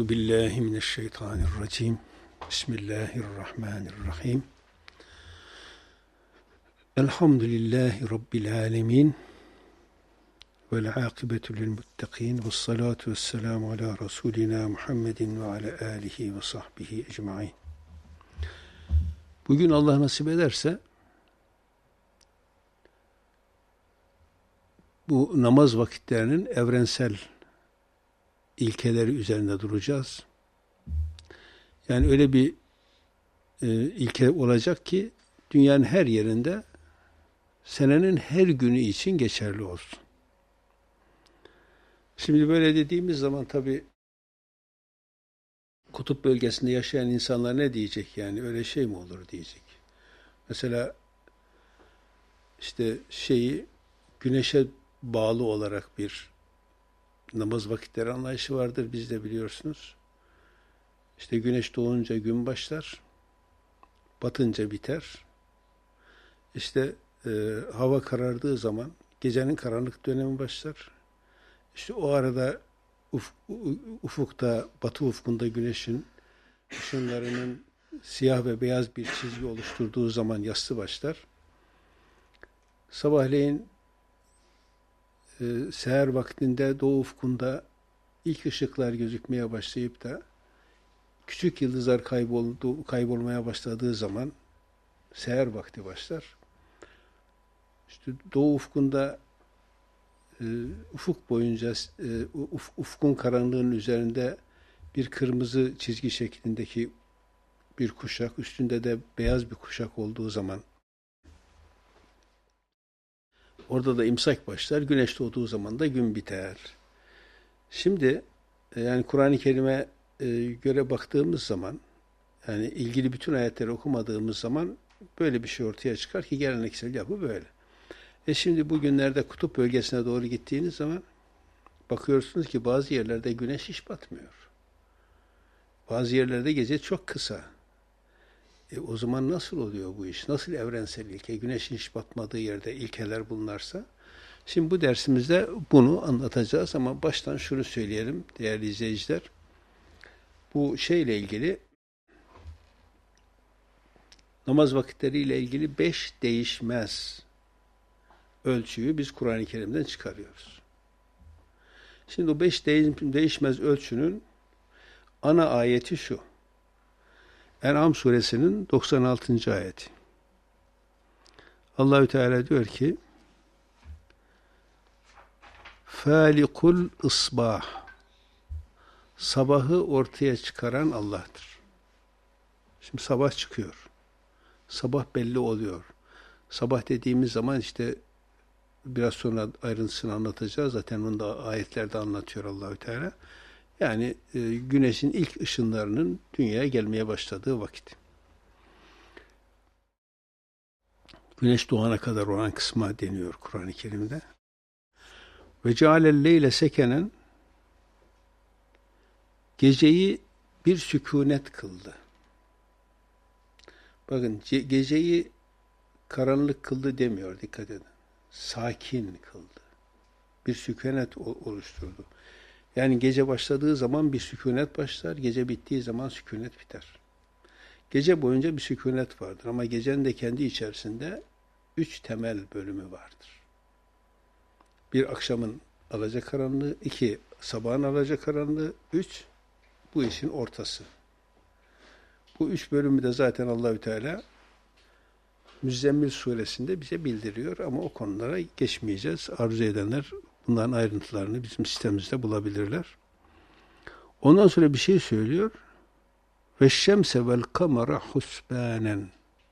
Euzu billahi mineşşeytanirracim. Bismillahirrahmanirrahim. Elhamdülillahi Rabbil alemin. Vel akibetu lil muttaqin. Ves salatu vesselamu ala Resulina Muhammedin ve ala alihi ve sahbihi ecmaîn. Bugün Allah nasip ederse bu namaz vakitlerinin evrensel ilkeleri üzerinde duracağız. Yani öyle bir ilke olacak ki dünyanın her yerinde senenin her günü için geçerli olsun. Şimdi böyle dediğimiz zaman tabii kutup bölgesinde yaşayan insanlar ne diyecek, yani öyle şey mi olur diyecek. Mesela işte güneşe bağlı olarak bir namaz vakitleri anlayışı vardır, biz de biliyorsunuz. İşte güneş doğunca gün başlar, batınca biter. İşte hava karardığı zaman gecenin karanlık dönemi başlar. İşte o arada ufukta, batı ufkunda güneşin ışınlarının siyah ve beyaz bir çizgi oluşturduğu zaman yassı başlar. Sabahleyin seher vaktinde doğu ufkunda ilk ışıklar gözükmeye başlayıp da küçük yıldızlar kaybolmaya başladığı zaman seher vakti başlar. İşte doğu ufkunda ufuk boyunca ufkun karanlığının üzerinde bir kırmızı çizgi şeklindeki bir kuşak, üstünde de beyaz bir kuşak olduğu zaman orada da imsak başlar. Güneş doğduğu zaman da gün biter. Şimdi yani Kur'an-ı Kerim'e göre baktığımız zaman, yani ilgili bütün ayetleri okumadığımız zaman böyle bir şey ortaya çıkar ki geleneksel yapı böyle. Şimdi bugünlerde kutup bölgesine doğru gittiğiniz zaman bakıyorsunuz ki bazı yerlerde güneş hiç batmıyor. Bazı yerlerde gece çok kısa. O zaman nasıl oluyor bu iş? Nasıl evrensel ilke? Güneşin hiç batmadığı yerde ilkeler bulunarsa. Şimdi bu dersimizde bunu anlatacağız ama baştan şunu söyleyelim değerli izleyiciler. Bu şeyle ilgili, namaz vakitleriyle ilgili 5 değişmez ölçüyü biz Kur'an-ı Kerim'den çıkarıyoruz. Şimdi o 5 değişmez ölçünün ana ayeti şu. En'am suresinin 96. ayeti. Allahü Teala diyor ki: Falikul ısbah. Sabahı ortaya çıkaran Allah'tır. Şimdi sabah çıkıyor. Sabah belli oluyor. Sabah dediğimiz zaman işte biraz sonra ayrıntısını anlatacağız. Zaten onu da ayetlerde anlatıyor Allahü Teala. Yani güneşin ilk ışınlarının dünyaya gelmeye başladığı vakit. Güneş doğana kadar olan kısma deniyor Kur'an-ı Kerim'de. Ve cealel leyle sekenen, geceyi bir sükunet kıldı. Bakın geceyi karanlık kıldı demiyor, dikkat edin. Sakin kıldı. Bir sükunet oluşturdu. Yani gece başladığı zaman bir sükunet başlar, gece bittiği zaman sükunet biter. Gece boyunca bir sükunet vardır ama gecenin de kendi içerisinde 3 temel bölümü vardır. Bir, akşamın alacakaranlığı, 2 sabahın alacakaranlığı, 3 bu işin ortası. Bu 3 bölümü de zaten Allahü Teala Müzzemmil suresinde bize bildiriyor ama o konulara geçmeyeceğiz. Arzu edenler bunların ayrıntılarını bizim sitemizde bulabilirler. Ondan sonra bir şey söylüyor. Ve şemse vel kamera husbanen.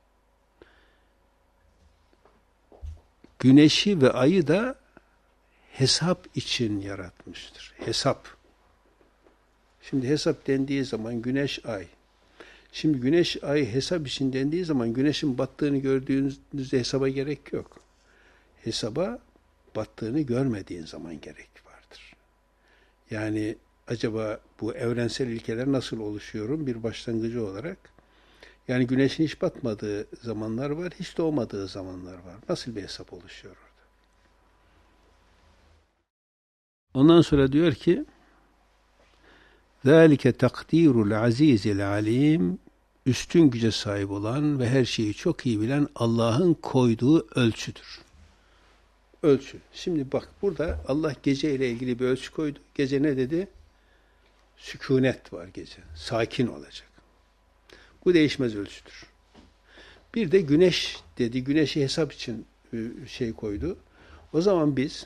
Güneşi ve ayı da hesap için yaratmıştır. Hesap. Şimdi hesap dendiği zaman güneş, ay. Şimdi güneş, ay hesap için dendiği zaman güneşin battığını gördüğünüzde hesaba gerek yok. Hesaba battığını görmediğin zaman gerek vardır. Yani acaba bu evrensel ilkeler nasıl oluşuyor? Bir başlangıcı olarak. Yani güneşin hiç batmadığı zamanlar var, hiç doğmadığı zamanlar var. Nasıl bir hesap oluşuyor orada? Ondan sonra diyor ki ذَٰلِكَ تَقْدِيرُ الْعَز۪يزِ الْعَل۪يمِ Üstün güce sahip olan ve her şeyi çok iyi bilen Allah'ın koyduğu ölçüdür. Ölçü. Şimdi bak burada Allah gece ile ilgili bir ölçü koydu. Gece ne dedi? Sükunet var gece. Sakin olacak. Bu değişmez ölçüdür. Bir de güneş dedi. Güneşi hesap için şey koydu. O zaman biz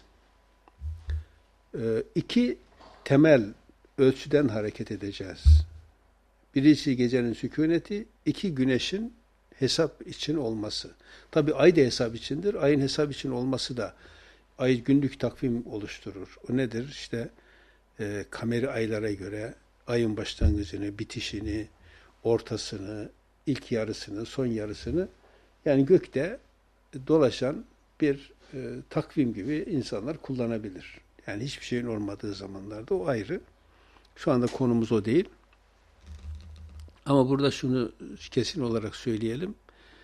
iki temel ölçüden hareket edeceğiz. Birisi gecenin sükuneti, iki güneşin hesap için olması. Tabi ay da hesap içindir. Ayın hesap için olması da ay günlük takvim oluşturur. O nedir? İşte kameri aylara göre ayın başlangıcını, bitişini, ortasını, ilk yarısını, son yarısını yani gökte dolaşan bir takvim gibi insanlar kullanabilir. Yani hiçbir şeyin olmadığı zamanlarda o ayrı. Şu anda konumuz o değil. Ama burada şunu kesin olarak söyleyelim.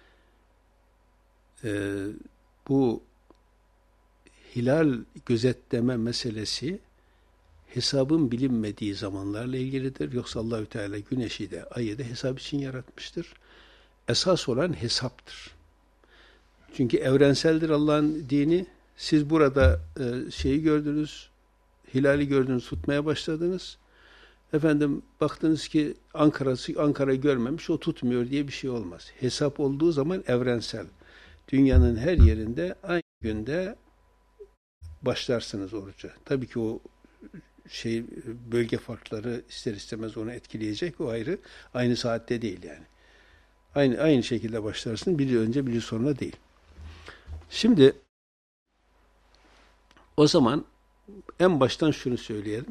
Bu hilal gözetleme meselesi hesabın bilinmediği zamanlarla ilgilidir. Yoksa Allahü Teala güneşi de ayı da hesap için yaratmıştır. Esas olan hesaptır. Çünkü evrenseldir Allah'ın dini. Siz burada şeyi gördünüz, hilali gördünüz, tutmaya başladınız. Efendim baktınız ki Ankara'yı görmemiş, o tutmuyor diye bir şey olmaz. Hesap olduğu zaman evrensel. Dünyanın her yerinde aynı günde başlarsınız oruca. Tabii ki o bölge farkları ister istemez onu etkileyecek, o ayrı. Aynı saatte değil yani. Aynı şekilde başlarsın. Biri önce biri sonra değil. Şimdi o zaman en baştan şunu söyleyelim.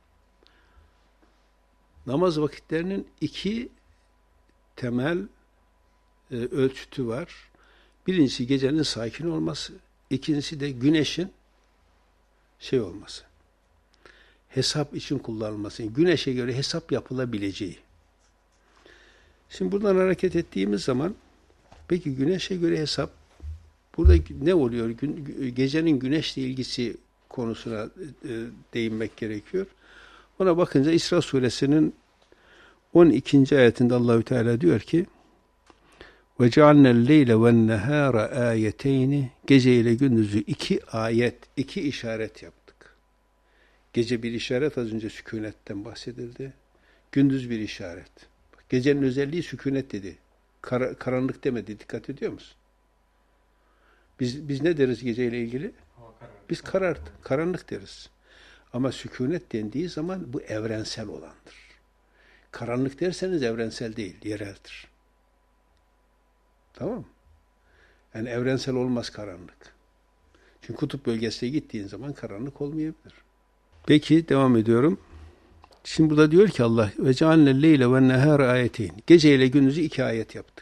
Namaz vakitlerinin iki temel ölçütü var. Birincisi gecenin sakin olması, ikincisi de güneşin olması. Hesap için kullanılması. Güneşe göre hesap yapılabileceği. Şimdi buradan hareket ettiğimiz zaman peki güneşe göre hesap burada ne oluyor? Gecenin güneşle ilgisi konusuna değinmek gerekiyor. Ona bakınca İsra suresinin 12. ayetinde Allahü Teala diyor ki: "Ve cealnel leyle ven nehara ayeteyni" Gece ile gündüzü iki ayet, iki işaret yaptık. Gece bir işaret, az önce sükunetten bahsedildi. Gündüz bir işaret. Gecenin özelliği sükunet dedi. Karanlık demedi. Dikkat ediyor musun? Biz ne deriz geceyle ilgili? Biz karanlık deriz. Ama sükunet dendiği zaman bu evrensel olandır. Karanlık derseniz evrensel değil, yereldir. Tamam mı? Yani evrensel olmaz karanlık. Çünkü kutup bölgesine gittiğin zaman karanlık olmayabilir. Peki devam ediyorum. Şimdi burada diyor ki Allah ve cealnel leyle ve nehâre ayeteyn. Gece ile gündüzü iki ayet yaptık.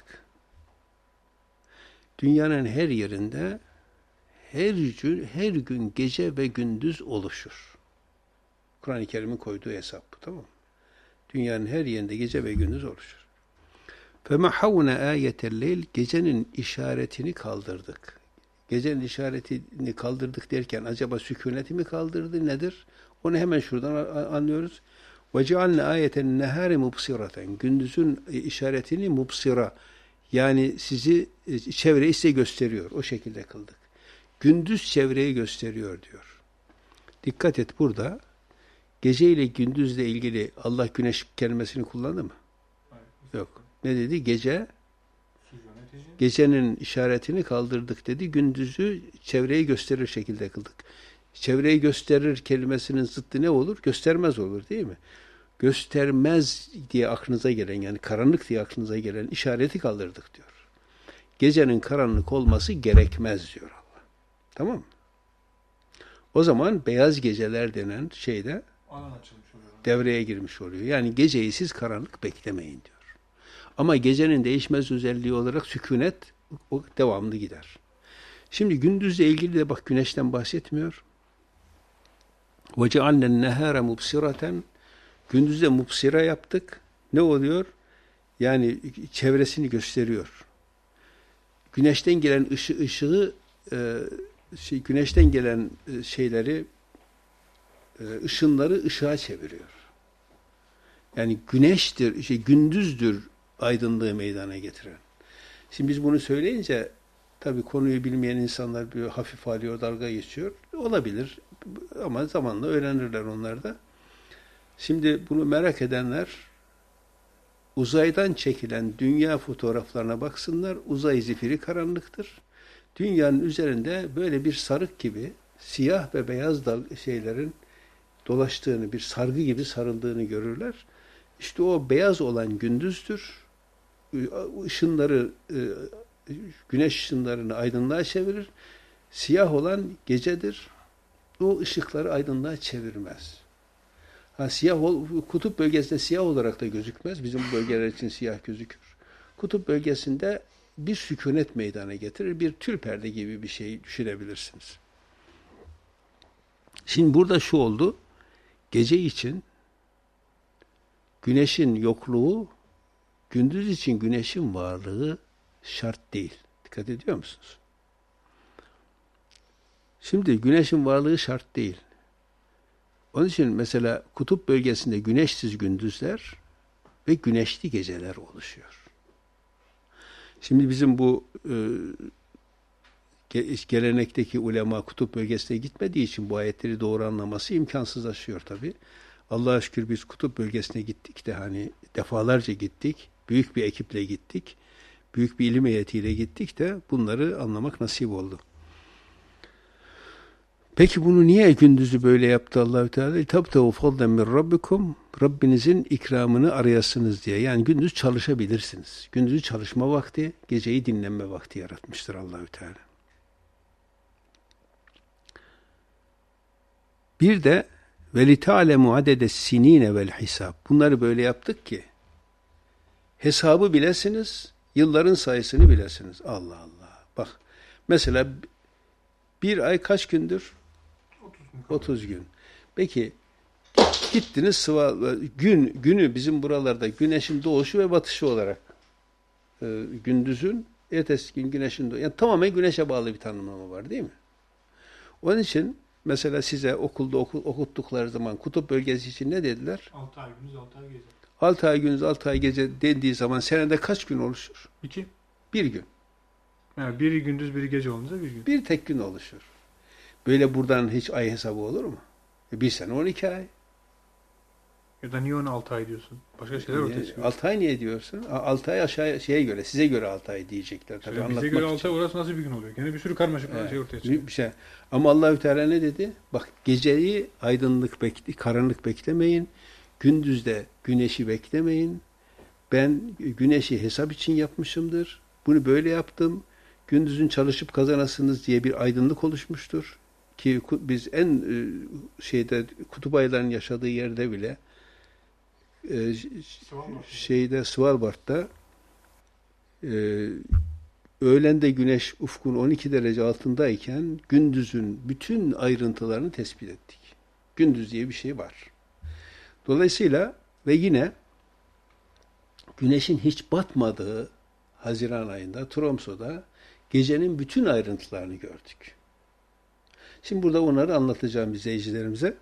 Dünyanın her yerinde her gün gece ve gündüz oluşur. Kur'an-ı Kerim'in koyduğu hesap bu, tamam mı? Dünyanın her yerinde gece ve gündüz oluşur. فَمَحَوْنَ آيَةَ اللَّيْلِ Gecenin işaretini kaldırdık. Gecenin işaretini kaldırdık derken acaba sükuneti mi kaldırdı, nedir? Onu hemen şuradan anlıyoruz. وَجَعَلْنَا آيَةَ النَّهَارِ مُبْصِرَةً Gündüzün işaretini mubsira, yani çevreyi size gösteriyor. O şekilde kıldık. Gündüz çevreyi gösteriyor diyor. Dikkat et burada. Gece ile gündüzle ilgili Allah güneş kelimesini kullandı mı? Hayır. Yok. Ne dedi? Gecenin işaretini kaldırdık dedi. Gündüzü çevreyi gösterir şekilde kıldık. Çevreyi gösterir kelimesinin zıttı ne olur? Göstermez olur, değil mi? Göstermez diye aklınıza gelen, yani karanlık diye aklınıza gelen işareti kaldırdık diyor. Gecenin karanlık olması gerekmez diyor Allah. Tamam mı? O zaman beyaz geceler denen şeyde devreye girmiş oluyor. Yani geceyi siz karanlık beklemeyin diyor. Ama gecenin değişmez özelliği olarak sükunet o devamlı gider. Şimdi gündüzle ilgili de bak güneşten bahsetmiyor. وَجَعَلْنَا النَّهَارَ مُبْصِرَةً Gündüzde mubsira yaptık. Ne oluyor? Yani çevresini gösteriyor. Güneşten gelen güneşten gelen ışınları ışığa çeviriyor. Yani güneştir, gündüzdür aydınlığı meydana getiren. Şimdi biz bunu söyleyince tabii konuyu bilmeyen insanlar bir hafif alıyor, dalga geçiyor. Olabilir ama zamanla öğrenirler onlar da. Şimdi bunu merak edenler uzaydan çekilen dünya fotoğraflarına baksınlar. Uzay zifiri karanlıktır. Dünyanın üzerinde böyle bir sarık gibi siyah ve beyaz şeylerin dolaştığını, bir sargı gibi sarıldığını görürler. İşte o beyaz olan gündüzdür. Işınları, güneş ışınlarını aydınlığa çevirir. Siyah olan gecedir. O ışıkları aydınlığa çevirmez. Siyah kutup bölgesinde siyah olarak da gözükmez. Bizim bu bölgeler için siyah gözükür. Kutup bölgesinde bir sükunet meydana getirir. Bir tül perde gibi bir şey düşünebilirsiniz. Şimdi burada şu oldu. Gece için güneşin yokluğu, gündüz için güneşin varlığı şart değil. Dikkat ediyor musunuz? Şimdi güneşin varlığı şart değil. Onun için mesela kutup bölgesinde güneşsiz gündüzler ve güneşli geceler oluşuyor. Şimdi bizim bu gelenekteki ulema kutup bölgesine gitmediği için bu ayetleri doğru anlaması imkansızlaşıyor tabii. Allah'a şükür biz kutup bölgesine gittik de hani defalarca gittik. Büyük bir ekiple gittik. Büyük bir ilim heyetiyle gittik de bunları anlamak nasip oldu. Peki bunu niye gündüzü böyle yaptı Allah-u Teala? "Tabtahu fadlen min rabbikum." Rabbinizin ikramını arayasınız diye. Yani gündüz çalışabilirsiniz. Gündüzü çalışma vakti, geceyi dinlenme vakti yaratmıştır Allah-u Teala. Bir de وَلِتَعْلَمُ عَدَدَ السِّن۪ينَ وَالْحِسَابِ. Bunları böyle yaptık ki hesabı bilesiniz, yılların sayısını bilesiniz. Allah Allah. Bak mesela bir ay kaç gündür? 30 gün. Peki gittiniz günü bizim buralarda güneşin doğuşu ve batışı olarak gündüzün ertesi gün güneşin doğuşu. Yani tamamen güneşe bağlı bir tanımlama var değil mi? Onun için mesela size okulda okuttukları zaman kutup bölgesi için ne dediler? 6 ay gündüz 6 ay gece. 6 ay gündüz 6 ay gece dediği zaman senede kaç gün oluşur? 2. Bir gün. Yani biri gündüz biri gece olunca bir gün. Bir tek gün oluşur. Böyle buradan hiç ay hesabı olur mu? Bir sene 12 ay. Ya da niye ona 6 ay diyorsun? Başka şeyler ortaya çıkıyor. 6 ay niye diyorsun? 6 ay aşağı şeye göre, size göre 6 ay diyecekler. Tabii bize anlatmak göre 6 için. ay orası nasıl bir gün oluyor? Gene bir sürü karmaşık şey ortaya çıkıyor. Bir şey. Ama Allahü Teala ne dedi? Bak geceyi karanlık beklemeyin. Gündüzde güneşi beklemeyin. Ben güneşi hesap için yapmışımdır. Bunu böyle yaptım. Gündüzün çalışıp kazanasınız diye bir aydınlık oluşmuştur. Ki biz en kutup aylarının yaşadığı yerde bile Svalbard'da öğlende güneş ufkun 12 derece altındayken gündüzün bütün ayrıntılarını tespit ettik. Gündüz diye bir şey var. Dolayısıyla ve yine güneşin hiç batmadığı Haziran ayında Tromso'da gecenin bütün ayrıntılarını gördük. Şimdi burada onları anlatacağım izleyicilerimize.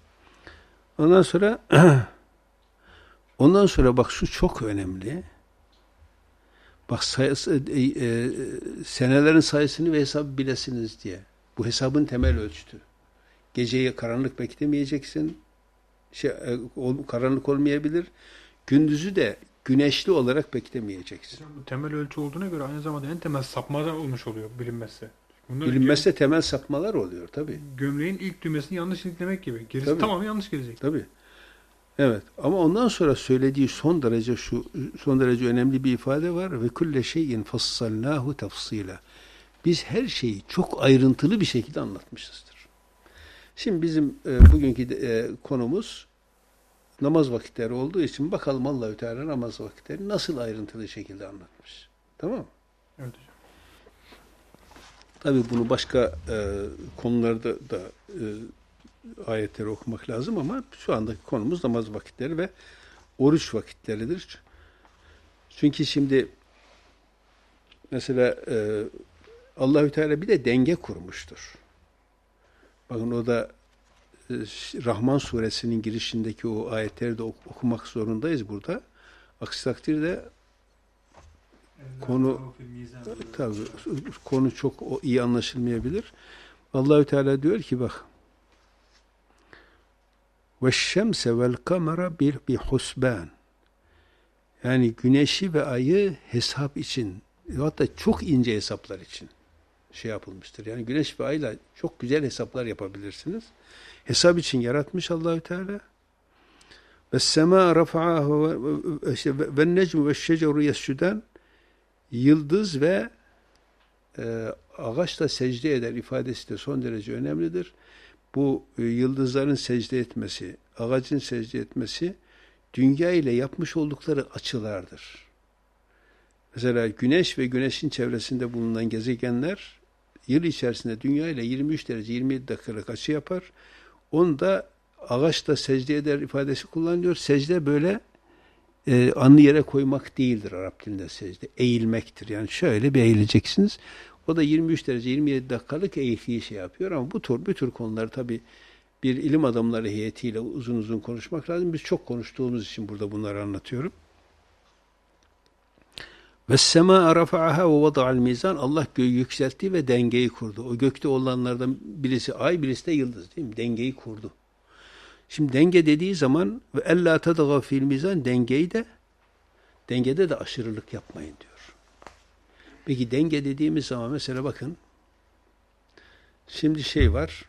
Ondan sonra bak şu çok önemli. Bak senelerin sayısını ve hesabı bilesiniz diye. Bu hesabın temel ölçütü. Geceyi karanlık beklemeyeceksin. Karanlık olmayabilir. Gündüzü de güneşli olarak beklemeyeceksin. Bu temel ölçü olduğuna göre aynı zamanda en temel sapma da olmuş oluyor bilinmezse. Bilinmezse temel sapmalar oluyor tabii. Gömleğin ilk düğmesini yanlış iliklemek gibi. Gerisi tabii. Tamamen yanlış gelecek. Tabii. Evet. Ama ondan sonra söylediği son derece önemli bir ifade var. Ve kulle şeyin fassalnahu tafsila. Biz her şeyi çok ayrıntılı bir şekilde anlatmışızdır. Şimdi bizim bugünkü konumuz namaz vakitleri olduğu için bakalım Allahü Teala namaz vakitleri nasıl ayrıntılı şekilde anlatmış. Tamam mı? Evet hocam. Tabii bunu başka konularda da ayetleri okumak lazım ama şu andaki konumuz namaz vakitleri ve oruç vakitleridir. Çünkü şimdi mesela Allahü Teala bir de denge kurmuştur. Bakın o da Rahman suresinin girişindeki o ayetleri de okumak zorundayız burada. Aksi takdirde tabii konu çok iyi anlaşılmayabilir. Allahü Teala diyor ki bak ve'ş-şemse ve'l-kamera bi husban. Yani güneşi ve ayı hesap için, hatta çok ince hesaplar için şey yapılmıştır. Yani güneş ve ayla çok güzel hesaplar yapabilirsiniz. Hesap için yaratmış Allahü Teala. Ve's-semâ rafa'ahu ve'n-necmu ve'ş-şeceru yescudan. Yıldız ve ağaç da secde eder ifadesi de son derece önemlidir. Bu yıldızların secde etmesi, ağacın secde etmesi dünya ile yapmış oldukları açılardır. Mesela güneş ve güneşin çevresinde bulunan gezegenler yıl içerisinde dünya ile 23 derece 27 dakikalık açı yapar. Onu da ağaç da secde eder ifadesi kullanılıyor. Secde böyle alnı yere koymak değildir Arap dilinde secde. Eğilmektir. Yani şöyle bir eğileceksiniz. O da 23 derece 27 dakikalık eğilliği şey yapıyor ama bu tür konuları tabii bir ilim adamları heyetiyle uzun uzun konuşmak lazım. Biz çok konuştuğumuz için burada bunları anlatıyorum. Ve's-semâ rafa'aha ve vada'al mizan. Allah göğü yükseltti ve dengeyi kurdu. O gökte olanlardan birisi ay, birisi de yıldız değil mi? Dengeyi kurdu. Şimdi denge dediği zaman ve ellâ tedgâ fil mizan dengede de aşırılık yapmayın diyor. Peki denge dediğimiz zaman mesela bakın şimdi şey var.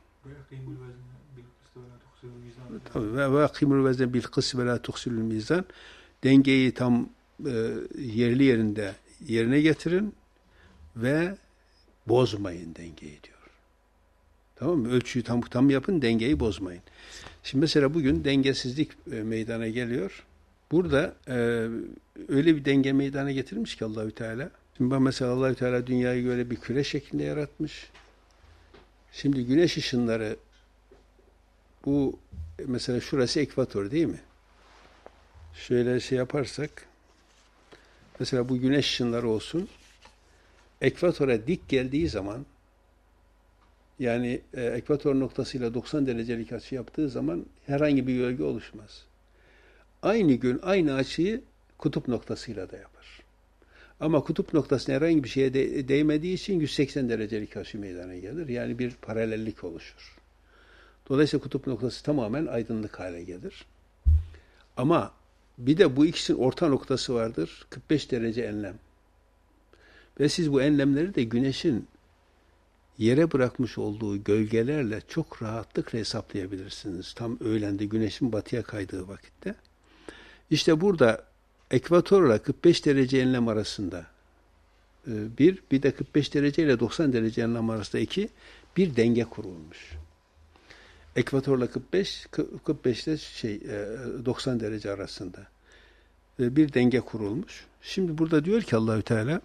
Tabii ve akimul vezne bil kıs ve la tuhsilul mizan. Dengeyi tam yerli yerinde yerine getirin ve bozmayın dengeyi diyor. Tamam mı? Ölçüyü tam yapın, dengeyi bozmayın. Şimdi mesela bugün dengesizlik meydana geliyor. Burada öyle bir denge meydana getirmiş ki Allahü Teala. Şimdi mesela Allahü Teala dünyayı böyle bir küre şeklinde yaratmış. Şimdi güneş ışınları bu mesela şurası ekvator değil mi? Şöyle şey yaparsak mesela bu güneş ışınları olsun. Ekvatora dik geldiği zaman yani ekvator noktasıyla 90 derecelik açı yaptığı zaman herhangi bir gölge oluşmaz. Aynı gün aynı açıyı kutup noktasıyla da yapar. Ama kutup noktasına herhangi bir şeye değmediği için 180 derecelik açı meydana gelir. Yani bir paralellik oluşur. Dolayısıyla kutup noktası tamamen aydınlık hale gelir. Ama bir de bu ikisinin orta noktası vardır. 45 derece enlem. Ve siz bu enlemleri de güneşin yere bırakmış olduğu gölgelerle çok rahatlıkla hesaplayabilirsiniz. Tam öğlende güneşin batıya kaydığı vakitte. İşte burada ekvatorla 45 derece enlem arasında bir de 45 derece ile 90 derece enlem arasında bir denge kurulmuş. Ekvatorla 45 ile 90 derece arasında bir denge kurulmuş. Şimdi burada diyor ki Allahü Teala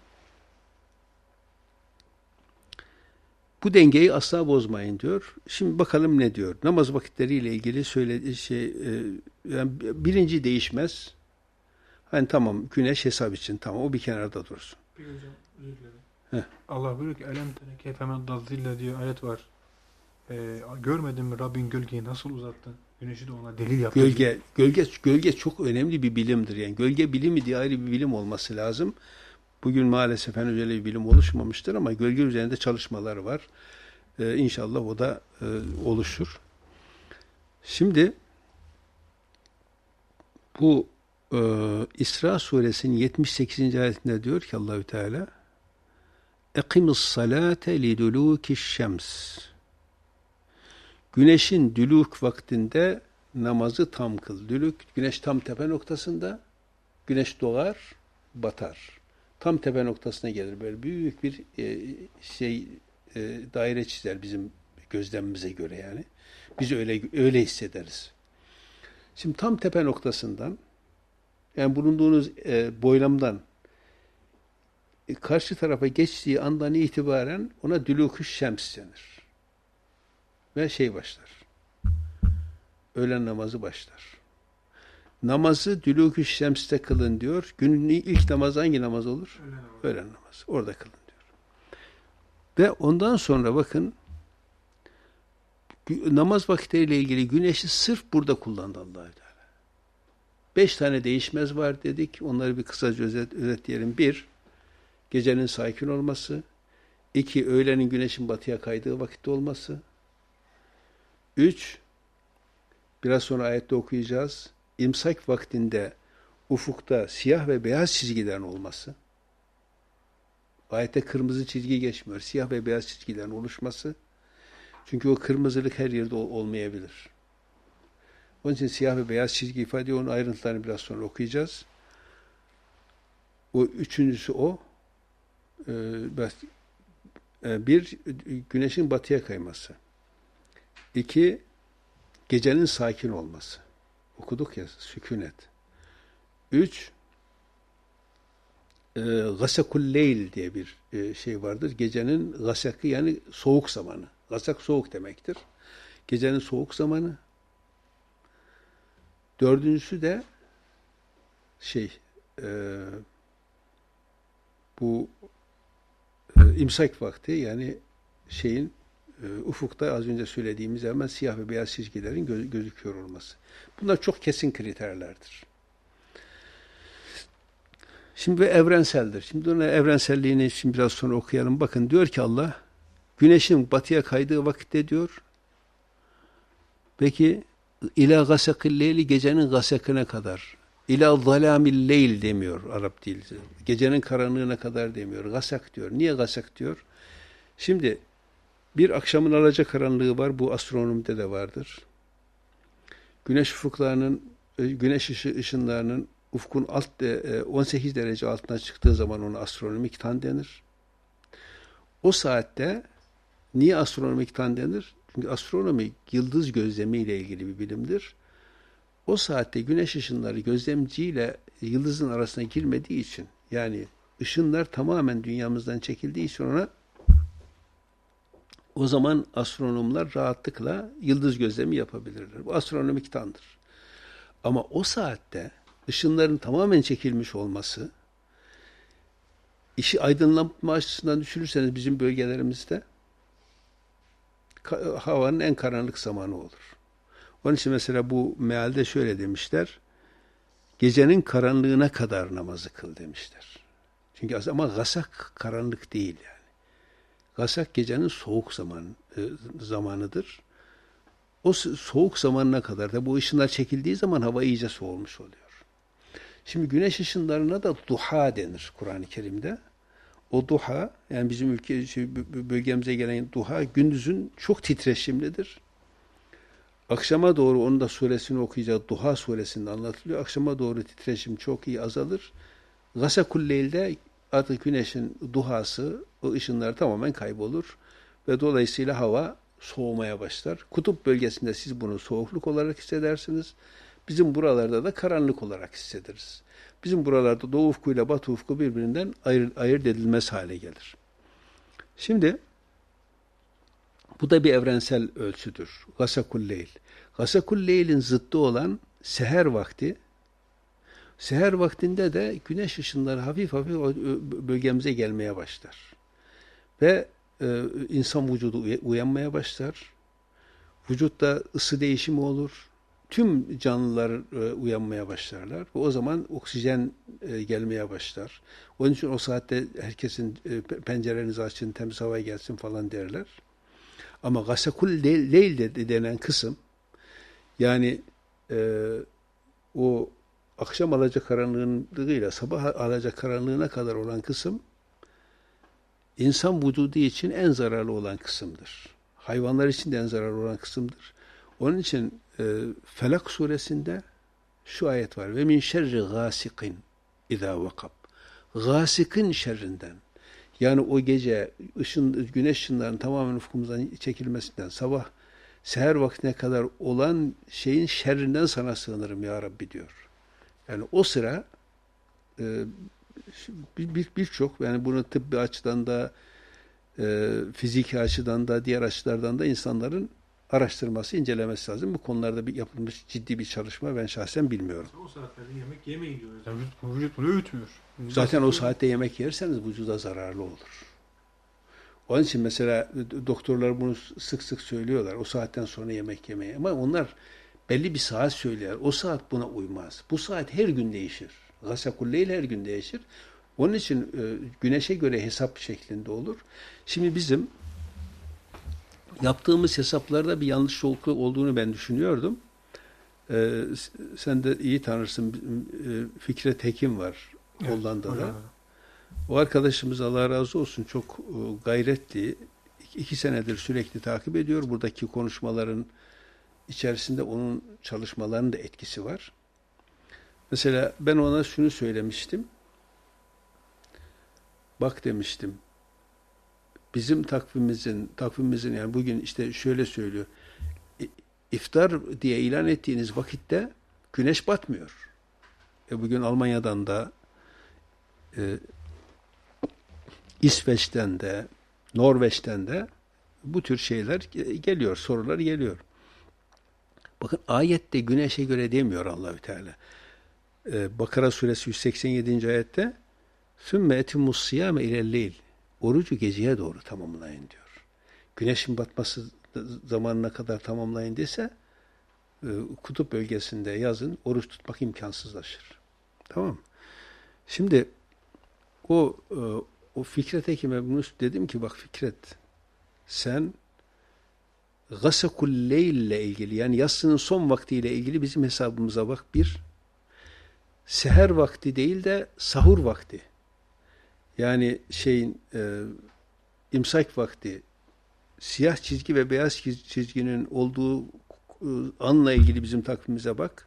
bu dengeyi asla bozmayın diyor. Şimdi bakalım ne diyor. Namaz vakitleriyle ilgili söylediği yani birinci değişmez. Hani tamam güneş hesap için tamam o bir kenarda dursun. Bir hocam özür dilerim. Allah buyuruyor ki elem teneke femen dazzille diye ayet var. Görmedin mi Rabbin gölgeyi nasıl uzattı? Güneşi de ona delil yaptı. Gölge çok önemli bir bilimdir. Yani gölge bilimi diye ayrı bir bilim olması lazım. Bugün maalesef henüz öyle bir bilim oluşmamıştır ama gölge üzerinde çalışmalar var. İnşallah o da oluşur. Şimdi bu İsra suresinin 78. ayetinde diyor ki Allahü Teala "Ekimus salate lidulukiş şems." Güneşin dülük vaktinde namazı tam kıl. Dülük, güneş tam tepe noktasında, güneş doğar, batar. Tam tepe noktasına gelir. Böyle büyük bir daire çizer bizim gözlemimize göre yani. Biz öyle hissederiz. Şimdi tam tepe noktasından yani bulunduğunuz boylamdan karşı tarafa geçtiği andan itibaren ona dülûk-ü şems denir. Ve başlar. Öğlen namazı başlar. Namazı dülûk-ü şemste kılın diyor. Günün ilk namazı hangi namaz olur? Öğlen namazı. Orada kılın diyor. Ve ondan sonra bakın Namaz vakitleriyle ilgili güneşi sırf burada kullandı Allah-u Teala. 5 tane değişmez var dedik. Onları bir kısaca özetleyelim. 1, gecenin sakin olması. 2, öğlenin güneşin batıya kaydığı vakitte olması. 3, biraz sonra ayette okuyacağız. İmsak vaktinde ufukta siyah ve beyaz çizgilerin olması. Ayette kırmızı çizgi geçmiyor. Siyah ve beyaz çizgilerin oluşması. Çünkü o kırmızılık her yerde olmayabilir. Onun için siyah ve beyaz çizgi ifade ediyor. Onun ayrıntılarını biraz sonra okuyacağız. O üçüncüsü o. Bir, güneşin batıya kayması. 2, gecenin sakin olması. Okuduk ya, sükunet. 3, gasakul leyl diye bir şey vardır. Gecenin gasakı yani soğuk zamanı. Gasak soğuk demektir. Gecenin soğuk zamanı. 4'üncüsü de bu imsak vakti yani ufukta az önce söylediğimiz hemen siyah ve beyaz çizgilerin gözüküyor olması. Bunlar çok kesin kriterlerdir. Şimdi evrenseldir. Şimdi onun evrenselliğini şimdi biraz sonra okuyalım. Bakın diyor ki Allah, güneşin batıya kaydığı vakitte diyor. Peki ila gasakil leyli, gecenin gasakına kadar. İla zalamil leyl demiyor Arap dili. Gecenin karanlığına kadar demiyor. Gasak diyor. Niye gasak diyor? Şimdi bir akşamın alacakaranlığı var. Bu astronomide de vardır. Güneş ufuklarının, güneş ışınlarının ufkun 18 derece altına çıktığı zaman ona astronomik tan denir. O saatte niye astronomik tan denir? Çünkü astronomi yıldız gözlemi ile ilgili bir bilimdir. O saatte güneş ışınları gözlemciyle yıldızın arasına girmediği için, yani ışınlar tamamen dünyamızdan çekildiği için o zaman astronomlar rahatlıkla yıldız gözlemi yapabilirler. Bu astronomik tandır. Ama o saatte ışınların tamamen çekilmiş olması, işi aydınlatma açısından düşünürseniz bizim bölgelerimizde havanın en karanlık zamanı olur. Onun için mesela bu mealde şöyle demişler, gecenin karanlığına kadar namazı kıl demişler. Çünkü ama gasak karanlık değil yani. Gasak gecenin soğuk zamanıdır. O soğuk zamanına kadar da bu ışınlar çekildiği zaman hava iyice soğumuş oluyor. Şimdi güneş ışınlarına da duha denir Kur'an-ı Kerim'de. O duha, yani bizim bölgemize gelen duha gündüzün çok titreşimlidir. Akşama doğru onun da suresini okuyacağız. Duha suresinde anlatılıyor. Akşama doğru titreşim çok iyi azalır. Gasakul leyl'de artık güneşin duhası, o ışınlar tamamen kaybolur. Ve dolayısıyla hava soğumaya başlar. Kutup bölgesinde siz bunu soğukluk olarak hissedersiniz. Bizim buralarda da karanlık olarak hissederiz. Bizim buralarda doğu ufkuyla batı ufku birbirinden ayırt edilmez hale gelir. Şimdi bu da bir evrensel ölçüdür. Gasakul leyl. Gasakul leyl'in zıttı olan seher vakti. Seher vaktinde de güneş ışınları hafif hafif bölgemize gelmeye başlar. Ve insan vücudu uyanmaya başlar. Vücutta ısı değişimi olur. Tüm canlılar uyanmaya başlarlar. Ve o zaman oksijen gelmeye başlar. Onun için o saatte herkesin pencerenizi açın, temiz hava gelsin falan derler. Ama gasakul leyl denen kısım, yani o akşam alacakaranlığıyla sabah alacakaranlığına kadar olan kısım, insan vücudu için en zararlı olan kısımdır. Hayvanlar için de en zararlı olan kısımdır. Onun için Felak suresinde şu ayet var. Ve min şerri gasikin izâ vakab. Gasikin şerrinden. Yani o gece güneş ışınlarının tamamen ufkumuzdan çekilmesinden, sabah seher vaktine kadar olan şeyin şerrinden sana sığınırım ya Rabbi diyor. Yani o sıra birçok, yani bunu tıbbi açıdan da fiziki açıdan da diğer açılardan da insanların araştırması, incelemesi lazım. Bu konularda yapılmış ciddi bir çalışma ben şahsen bilmiyorum. O saatlerde yemek yemeyin diyoruz. Yani vücut bunu öğütmüyor. Zaten o saatte yemek yerseniz vücuda zararlı olur. Onun için mesela doktorlar bunu sık sık söylüyorlar. O saatten sonra yemek yemeye. Ama onlar belli bir saat söyler. O saat buna uymaz. Bu saat her gün değişir. Gasekulleyl her gün değişir. Onun için güneşe göre hesap şeklinde olur. Şimdi bizim yaptığımız hesaplarda bir yanlışlık olduğunu ben düşünüyordum. Sen de iyi tanırsın. Fikret Hekim var Hollanda'da. Evet. O arkadaşımız Allah razı olsun çok gayretli. 2 senedir sürekli takip ediyor. Buradaki konuşmaların içerisinde onun çalışmalarının da etkisi var. Mesela ben ona şunu söylemiştim. Bak demiştim. Bizim takvimimizin yani bugün işte şöyle söylüyor. İftar diye ilan ettiğiniz vakitte güneş batmıyor. Bugün Almanya'dan da İsveç'ten de Norveç'ten de bu tür şeyler geliyor, sorular geliyor. Bakın ayette güneşe göre demiyor Allahü Teala. Bakara suresi 187. ayette "Sümme etimus siyame ilelleyl." Orucu geceye doğru tamamlayın diyor. Güneşin batması zamanına kadar tamamlayın dese kutup bölgesinde yazın oruç tutmak imkansızlaşır. Tamam mı? Şimdi o Fikret Hekim'e bunu dedim ki bak Fikret sen Gasekul Leyl ile ilgili yani yatsının son vaktiyle ilgili bizim hesabımıza bak bir seher vakti değil de sahur vakti. Yani imsak vakti siyah çizgi ve beyaz çizginin olduğu anla ilgili bizim takvimimize bak.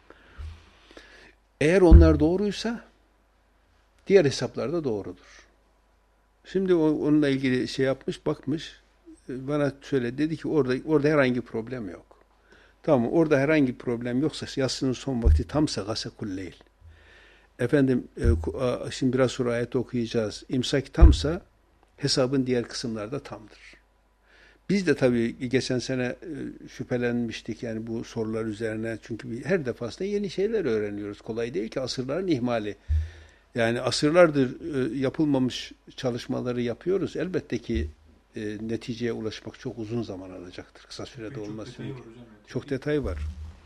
Eğer onlar doğruysa diğer hesaplar da doğrudur. Şimdi onunla ilgili yapmış, bakmış. Bana söyle dedi ki orada herhangi problem yok. Tamam orada herhangi bir problem yoksa yatsının son vakti tamsa Gasekul Leyl. Efendim şimdi biraz sonra ayet okuyacağız. İmsak tamsa hesabın diğer kısımlarda tamdır. Biz de tabii geçen sene şüphelenmiştik yani bu sorular üzerine. Çünkü her defasında yeni şeyler öğreniyoruz. Kolay değil ki asırların ihmali. Yani asırlardır yapılmamış çalışmaları yapıyoruz. Elbette ki neticeye ulaşmak çok uzun zaman alacaktır. Kısa sürede olmaz. Çok detay var.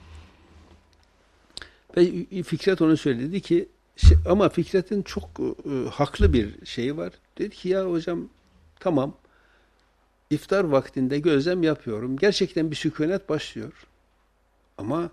Ve Fikret onu söyledi ki ama Fikret'in çok haklı bir şeyi var. Dedi ki ya hocam tamam iftar vaktinde gözlem yapıyorum. Gerçekten bir sükunet başlıyor. Ama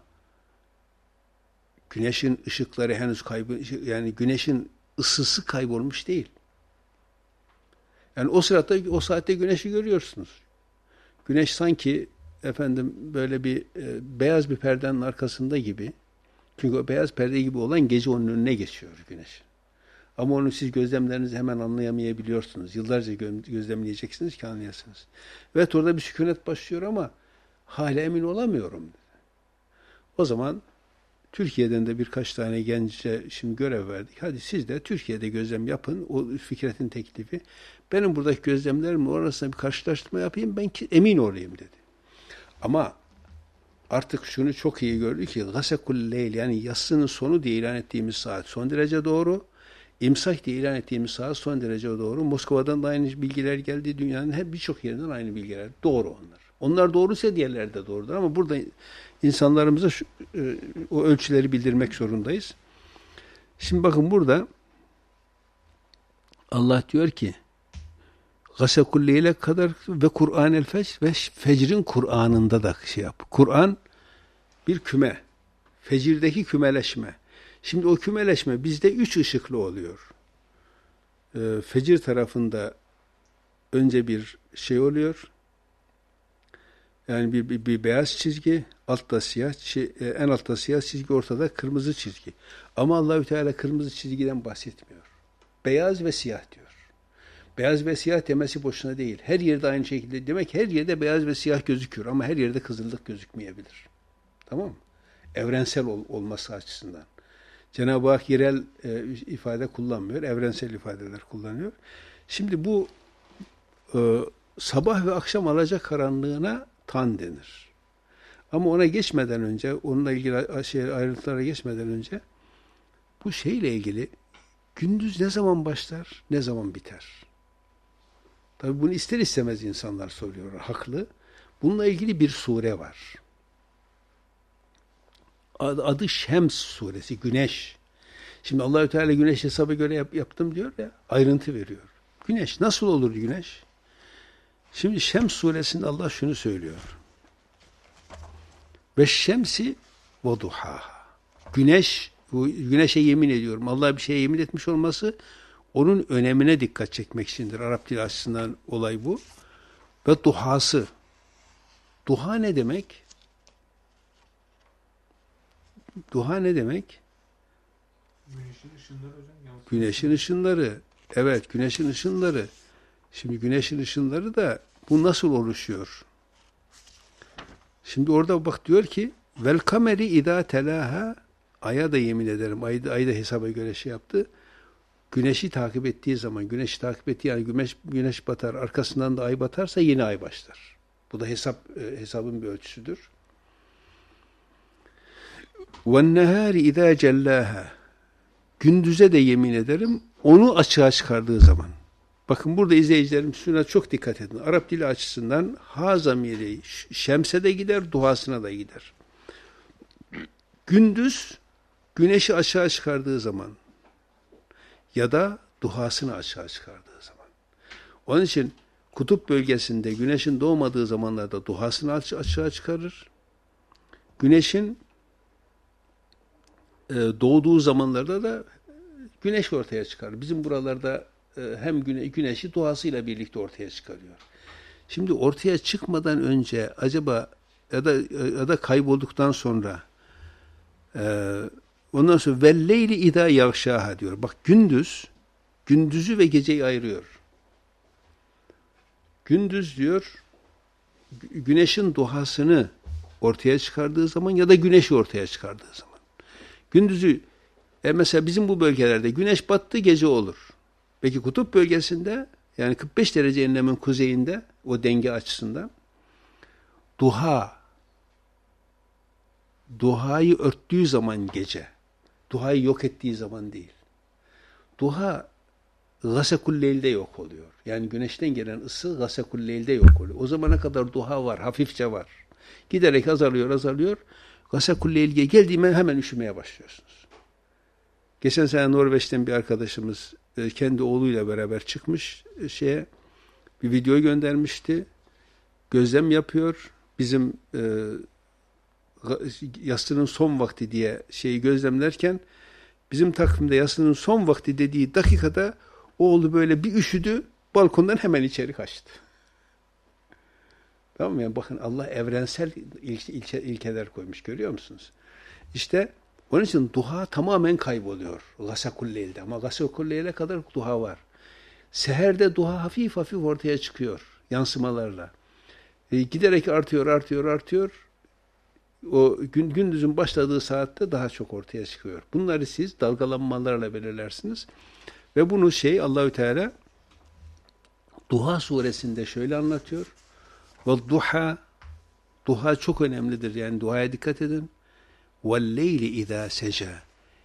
güneşin ışıkları henüz yani güneşin ısısı kaybolmuş değil. Yani o saatte güneşi görüyorsunuz. Güneş sanki böyle bir beyaz bir perdenin arkasında gibi. Çünkü o beyaz perde gibi olan gece onun önüne geçiyor güneş. Ama onu siz gözlemlerinizi hemen anlayamayabiliyorsunuz. Yıllarca gözlemleyeceksiniz ki anlayasınız. Evet orada bir sükunet başlıyor ama hala emin olamıyorum. O zaman Türkiye'den de birkaç tane gence şimdi görev verdik. Hadi siz de Türkiye'de gözlem yapın. O Fikret'in teklifi. Benim buradaki gözlemlerimle arasında bir karşılaştırma yapayım. Ben emin olayım dedi. Ama artık şunu çok iyi gördük ki Gasekul Leyl yani yatsının sonu diye ilan ettiğimiz saat son derece doğru. İmsak diye ilan ettiğimiz saat son derece doğru. Moskova'dan da aynı bilgiler geldi. Dünyanın birçok yerinden aynı bilgiler. Doğru onlar. Onlar doğruysa diğerleri de doğrudur. Ama burada insanlarımıza o ölçüleri bildirmek zorundayız. Şimdi bakın burada Allah diyor ki Gasekul Leyl'e kadar ve Kur'an-el Fecr ve Fecr'in Kur'an'ında da yap. Kur'an bir küme. Fecir'deki kümeleşme. Şimdi o kümeleşme bizde 3 ışıklı oluyor. Fecir tarafında önce bir oluyor. Yani bir beyaz çizgi, altta siyah, en altta siyah çizgi, ortada kırmızı çizgi. Ama Allahü Teala kırmızı çizgiden bahsetmiyor. Beyaz ve siyah diyor. Beyaz ve siyah demesi boşuna değil. Her yerde aynı şekilde demek her yerde beyaz ve siyah gözüküyor ama her yerde kızıllık gözükmeyebilir. Tamam mı? Evrensel olması açısından. Cenab-ı Hak yerel ifade kullanmıyor, evrensel ifadeler kullanıyor. Şimdi bu sabah ve akşam alacakaranlığına tan denir. Ama ona geçmeden önce, onunla ilgili ayrıntılara geçmeden önce bu şeyle ilgili gündüz ne zaman başlar, ne zaman biter? Tabi bunu ister istemez insanlar soruyorlar. Haklı. Bununla ilgili bir sure var. Adı Şems suresi. Güneş. Şimdi Allahü Teala güneş hesaba göre yaptım diyor ya. Ayrıntı veriyor. Güneş. Nasıl olur güneş? Şimdi Şems suresinde Allah şunu söylüyor. Ve şemsi ve duhaha. Güneşe yemin ediyorum. Allah bir şeye yemin etmiş olması onun önemine dikkat çekmek içindir. Arap dili açısından olay bu. Ve duhası. Duha ne demek? Duha ne demek? Güneşin ışınları hocam. Güneşin ışınları. Evet, güneşin ışınları. Şimdi güneşin ışınları da bu nasıl oluşuyor? Şimdi orada bak diyor ki vel kameri idâ telâhâ, aya da yemin ederim. Ayı da hesaba göre şey yaptı. Güneşi takip ettiği zaman, yani güneş batar, arkasından da ay batarsa yine ay başlar. Bu da hesabın bir ölçüsüdür. وَالنَّهَارِ اِذَا جَلَّاهَا, gündüze de yemin ederim, onu açığa çıkardığı zaman. Bakın burada izleyicilerim şuna çok dikkat edin. Arap dili açısından ha zamiri şemse de gider, duhasına da gider. Gündüz güneşi açığa çıkardığı zaman ya da duhasını açığa çıkardığı zaman. Onun için kutup bölgesinde güneşin doğmadığı zamanlarda duhasını açığa çıkarır. Güneşin doğduğu zamanlarda da güneş ortaya çıkar. Bizim buralarda hem güneşi duhasıyla birlikte ortaya çıkarıyor. Şimdi ortaya çıkmadan önce acaba ya da kaybolduktan sonra ondan sonra velleyli idâ yağşâha diyor. Bak gündüzü ve geceyi ayırıyor. Gündüz diyor güneşin duhasını ortaya çıkardığı zaman ya da güneşi ortaya çıkardığı zaman. Gündüzü mesela bizim bu bölgelerde güneş battı gece olur. Peki kutup bölgesinde yani 45 derece enlemin kuzeyinde o denge açısından duhayı örttüğü zaman gece, duhayı yok ettiği zaman değil. Duha gâsekul-leyl'de yok oluyor. Yani güneşten gelen ısı gâsekul-leyl'de yok oluyor. O zamana kadar duha var, hafifçe var. Giderek azalıyor. Gâsekul-leyl'e geldiğinde hemen üşümeye başlıyorsunuz. Geçen sene Norveç'ten bir arkadaşımız kendi oğluyla beraber çıkmış bir video göndermişti. Gözlem yapıyor. Bizim yastının son vakti diye gözlemlerken bizim takvimde yastının son vakti dediği dakikada oğlu böyle bir üşüdü, balkondan hemen içeri kaçtı. Tamam mı? Yani bakın Allah evrensel ilkeler koymuş, görüyor musunuz? İşte onun için duha tamamen kayboluyor. Gâsekul-leyl'de ama gâsekul-leyl'e kadar duha var. Seherde duha hafif hafif ortaya çıkıyor yansımalarla. Giderek artıyor. O gündüzün başladığı saatte daha çok ortaya çıkıyor. Bunları siz dalgalanmalarla belirlersiniz. Ve bunu Allahü Teala Duha suresinde şöyle anlatıyor. Ve duha çok önemlidir. Yani duaya dikkat edin. Ve leyli izâ seca.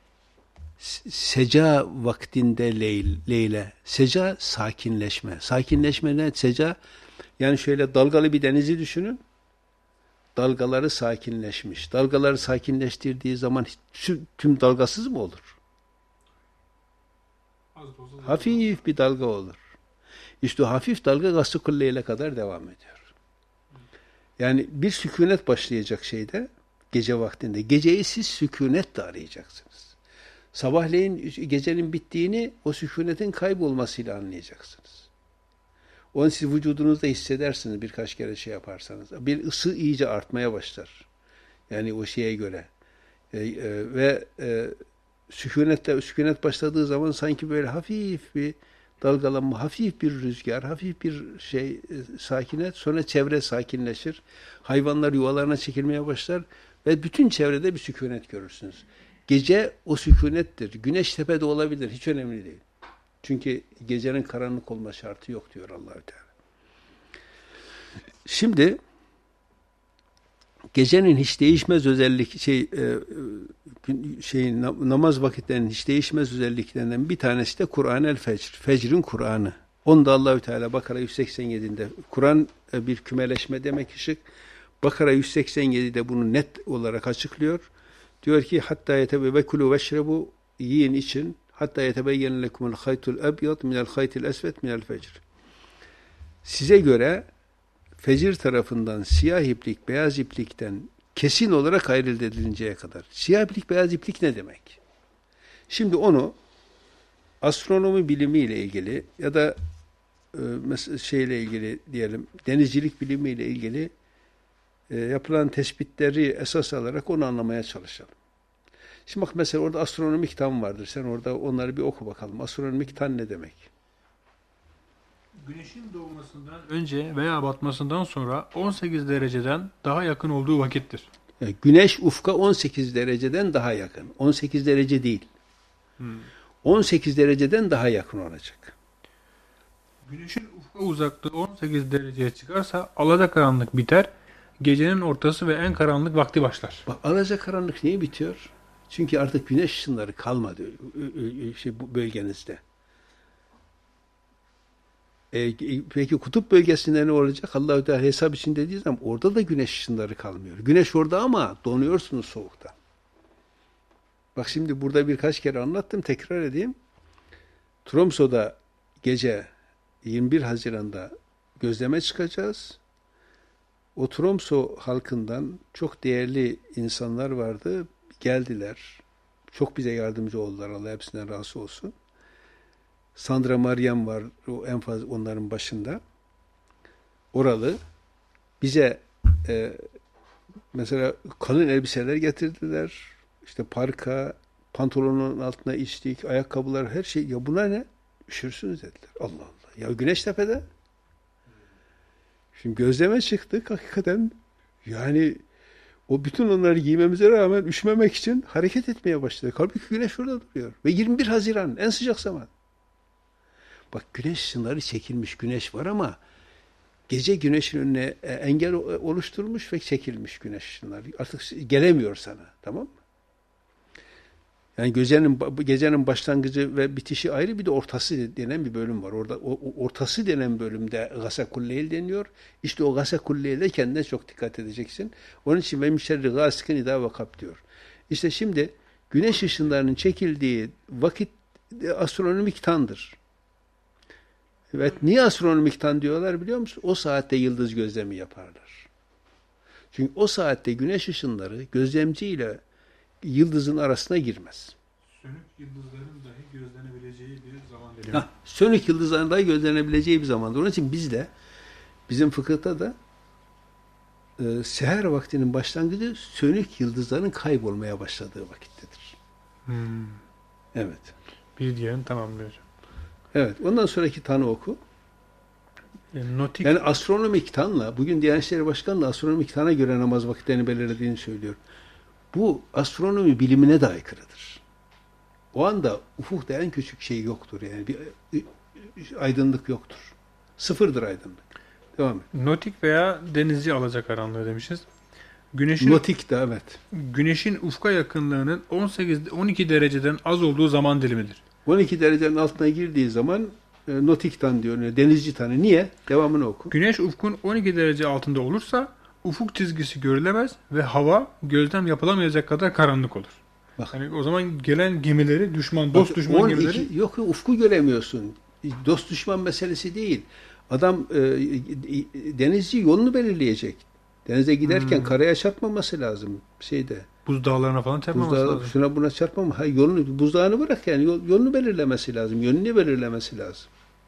Seca vaktinde leyle. Seca sakinleşme. Sakinleşme ne? Seca yani şöyle dalgalı bir denizi düşünün. Dalgaları sakinleşmiş. Dalgaları sakinleştirdiği zaman tüm dalgasız mı olur? Hafif bir dalga olur. İşte o hafif dalga Gâsekul-leyl'e kadar devam ediyor. Yani bir sükunet başlayacak gece vaktinde. Geceyi siz sükunetle arayacaksınız. Sabahleyin gecenin bittiğini o sükunetin kaybolmasıyla anlayacaksınız. Onu siz vücudunuzda hissedersiniz birkaç kere yaparsanız. Bir ısı iyice artmaya başlar. Yani o göre. Ve sükunet başladığı zaman sanki böyle hafif bir dalgalanma, hafif bir rüzgar, hafif bir sakinet, sonra çevre sakinleşir. Hayvanlar yuvalarına çekilmeye başlar ve bütün çevrede bir sükunet görürsünüz. Gece o sükunettir. Güneş tepede olabilir, hiç önemli değil. Çünkü gecenin karanlık olma şartı yok diyor Allah-u Teala. Şimdi gecenin hiç değişmez namaz vakitlerinin hiç değişmez özelliklerinden bir tanesi de Kur'an el Fecr. Fecr'in Kur'an'ı. Onu da Allahü Teala Bakara 187'de Kur'an bir kümeleşme demek ışık. Bakara 187'de bunu net olarak açıklıyor. Diyor ki hatta yetebekulu veşrebu yiyin için hatta yetebeyyene lekumul haytul ebyad minel haytil esved minel fecr. Size göre fecir tarafından siyah iplik beyaz iplikten kesin olarak ayrı edilinceye kadar. Siyah iplik beyaz iplik ne demek? Şimdi onu astronomi bilimiyle ilgili ya da şeyle ilgili diyelim denizcilik bilimiyle ilgili yapılan tespitleri esas alarak onu anlamaya çalışalım. Şimdi bak mesela orada astronomik tan vardır. Sen orada onları bir oku bakalım. Astronomik tan ne demek? Güneşin doğmasından önce veya batmasından sonra 18 dereceden daha yakın olduğu vakittir. Yani güneş ufka 18 dereceden daha yakın. 18 derece değil. 18 dereceden daha yakın olacak. Güneşin ufka uzaklığı 18 dereceye çıkarsa alacakaranlık biter. Gecenin ortası ve en karanlık vakti başlar. Bak alacakaranlık niye bitiyor? Çünkü artık güneş ışınları kalmadı bu bölgenizde. Peki kutup bölgesinde ne olacak? Allah-u Teala hesap için dediği zaman orada da güneş ışınları kalmıyor. Güneş orada ama donuyorsunuz soğukta. Bak şimdi burada birkaç kere anlattım. Tekrar edeyim. Tromso'da gece 21 Haziran'da gözleme çıkacağız. O Tromso halkından çok değerli insanlar vardı. Geldiler. Çok bize yardımcı oldular. Allah hepsinden razı olsun. Sandra Meryem var. O en fazla onların başında. Oralı. Bize mesela kalın elbiseler getirdiler. İşte parka, pantolonun altına içtik, ayakkabılar, her şey. Ya bunlar ne? Üşürsünüz dediler. Allah Allah. Ya güneş tepede. Şimdi gözleme çıktık hakikaten. Yani o bütün onları giymemize rağmen üşümemek için hareket etmeye başladık. Halbuki güneş orada duruyor. Ve 21 Haziran en sıcak zaman. Bak güneş ışınları çekilmiş, güneş var ama gece güneşin önüne engel oluşturmuş ve çekilmiş güneş ışınları. Artık gelemiyor sana. Tamam mı? Yani gecenin başlangıcı ve bitişi ayrı, bir de ortası denen bir bölüm var. Orada o ortası denen bölümde gâsekulleyl deniyor. İşte o gâsekulleyl kendine çok dikkat edeceksin. Onun için ve mişerri gâsikin idâ vakab diyor. İşte şimdi güneş ışınlarının çekildiği vakit astronomik tandır. Evet, niye astronomik tan diyorlar biliyor musun? O saatte yıldız gözlemi yaparlar. Çünkü o saatte güneş ışınları gözlemci ile yıldızın arasına girmez. Sönük yıldızların dahi gözlenebileceği bir zaman dilimi. Sönük yıldızların dahi gözlenebileceği bir zamandır. Onun için biz de bizim fıkıhta da seher vaktinin başlangıcı sönük yıldızların kaybolmaya başladığı vakittedir. Evet. Bir diğerini tamamlıyor. Evet. Ondan sonraki tanı oku. Notik. Yani astronomik tanla, bugün Diyanet İşleri Başkanı astronomik tana göre namaz vakitlerini belirlediğini söylüyor. Bu astronomi bilimine de aykırıdır. O anda ufukta en küçük şey yoktur. Yani bir aydınlık yoktur. Sıfırdır aydınlık. Devam et. Notik veya denizci alacakaranlığı demişiz. Notik de evet. Güneşin ufka yakınlığının 12 dereceden az olduğu zaman dilimidir. 12 derecenin altına girdiği zaman notik tan diyor. Denizci tanı. Niye? Devamını oku. Güneş ufkun 12 derece altında olursa ufuk çizgisi görülemez ve hava gözlem yapılamayacak kadar karanlık olur. Bak. Yani o zaman gelen gemileri dost düşman gemileri... Yok ufku göremiyorsun. Dost düşman meselesi değil. Adam denizci yolunu belirleyecek. Denize giderken karaya çarpmaması lazım şeyde. Buzdağlarına falan çarpmaması lazım. Şuna buna çarpmama. Hayır, buzdağını bırak yani yolunu belirlemesi lazım. Yönünü belirlemesi lazım.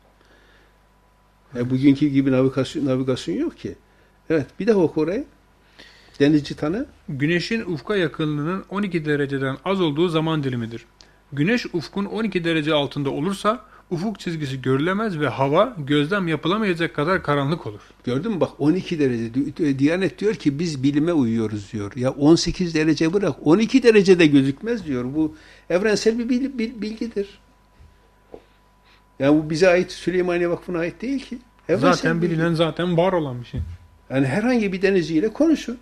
Bugünkü gibi navigasyon yok ki. Evet, bir daha oku orayı. Denizci tanı. Güneşin ufka yakınlığının 12 dereceden az olduğu zaman dilimidir. Güneş ufkun 12 derece altında olursa ufuk çizgisi görülemez ve hava gözlem yapılamayacak kadar karanlık olur. Gördün mü bak 12 derece. Diyanet diyor ki biz bilime uyuyoruz diyor. Ya 18 derece bırak 12 derecede gözükmez diyor. Bu evrensel bir bilgidir. Yani bu bize ait, Süleymaniye Vakfı'na ait değil ki. Evrensel zaten bilinen, zaten var olan bir şey. Yani herhangi bir denizciyle konuşun.